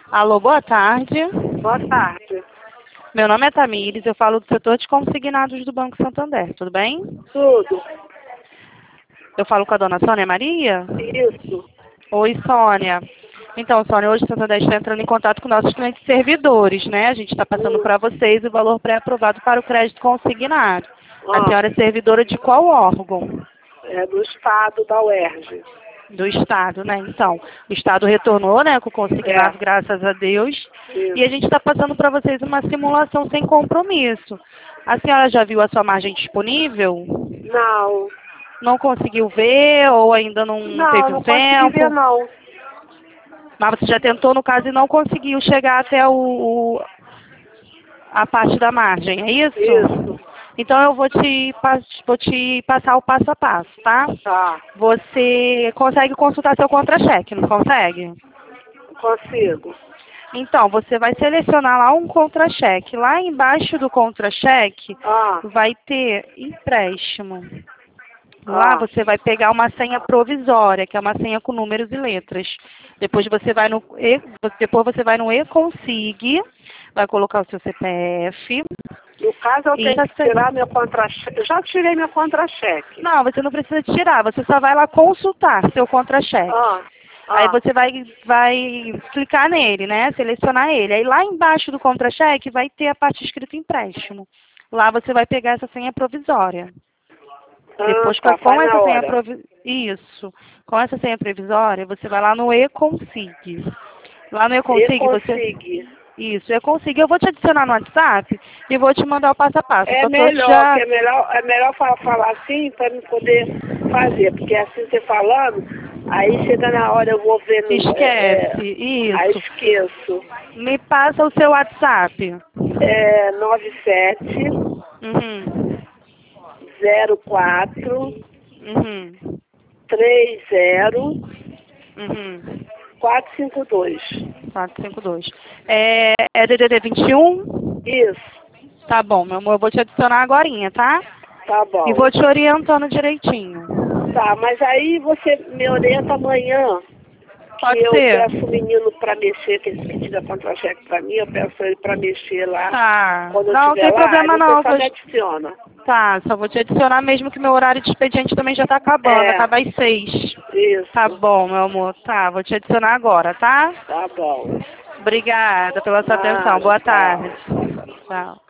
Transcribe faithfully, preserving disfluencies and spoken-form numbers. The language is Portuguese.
Alô, boa tarde. Boa tarde. Meu nome é Tamires, eu falo do setor de consignados do Banco Santander, tudo bem? Tudo. Eu falo com a dona Sônia Maria? Isso. Oi, Sônia. Então, Sônia, hoje o Santander está entrando em contato com nossos clientes servidores, né? A gente está passando Hum. para vocês o valor pré-aprovado para o crédito consignado. A Ah, senhora é servidora de qual órgão? é do estado da U E R J. Do Estado, né? Então, o Estado retornou, né, com o consignado, É. graças a Deus. Isso. E a gente está passando para vocês uma simulação sem compromisso. A senhora já viu a sua margem disponível? Não. Não conseguiu ver ou ainda não Não, teve o não consegui ver, tempo? não. Mas você já tentou, no caso, e não conseguiu chegar até o, o- a parte da margem, é isso? Isso. Então eu vou te, pas- vou te passar o passo a passo, tá? Tá. Você consegue consultar seu contra-cheque, não consegue? Consigo. Então, você vai selecionar lá um contra-cheque. Lá embaixo do contra-cheque Ah. vai ter empréstimo. Lá Ah. você vai pegar uma senha provisória, que é uma senha com números e letras. Depois você vai no e, depois você vai no e-consig, vai colocar o seu C P F. No caso, eu E tenho que essa- tirar meu contra-cheque. Eu já tirei meu contra-cheque. Não, você não precisa tirar, você só vai lá consultar seu contra-cheque. Ah. Aí Ah. você vai, vai clicar nele, né? Selecionar ele. Aí lá embaixo do contra-cheque vai ter a parte escrita empréstimo. Lá você vai pegar essa senha provisória. Ah, Depois tá. com, com Vai na essa senha hora. provi... Isso. Com essa senha provisória, você vai lá no e-consig. Lá no Eu e-consig você. consigo. Isso, eu consigo. Eu vou te adicionar no WhatsApp e vou te mandar o passo a passo. É Só tô melhor, já. que é melhor, é melhor fa- falar assim para me poder fazer, porque assim você falando, aí chega na hora eu vou ver no. É, Esquece. é, aí Isso. esqueço. Me passa o seu WhatsApp. É nove sete Uhum. zero quatro Uhum. três zero Uhum. quatro cinco dois. quatro cinco dois. É, é D D D vinte e um? Isso, Tá bom, meu amor. Eu vou te adicionar agorinha, tá? tá E bom. vou te orientando direitinho. Tá, mas aí você me orienta amanhã. Que Pode eu ser? peço o menino para mexer, que ele que tira contra-cheque para mim, eu peço ele para mexer lá. Tá. Quando eu Não, não estiver tem lá, problema aí não. você só Vou... me adiciona. Tá, só vou te adicionar mesmo que meu horário de expediente também já tá acabando. É, Acaba às seis. Tá isso. bom, meu amor. Tá, vou te adicionar agora, tá? Tá bom. Obrigada pela sua atenção. Nada, Boa tchau. tarde. Tchau.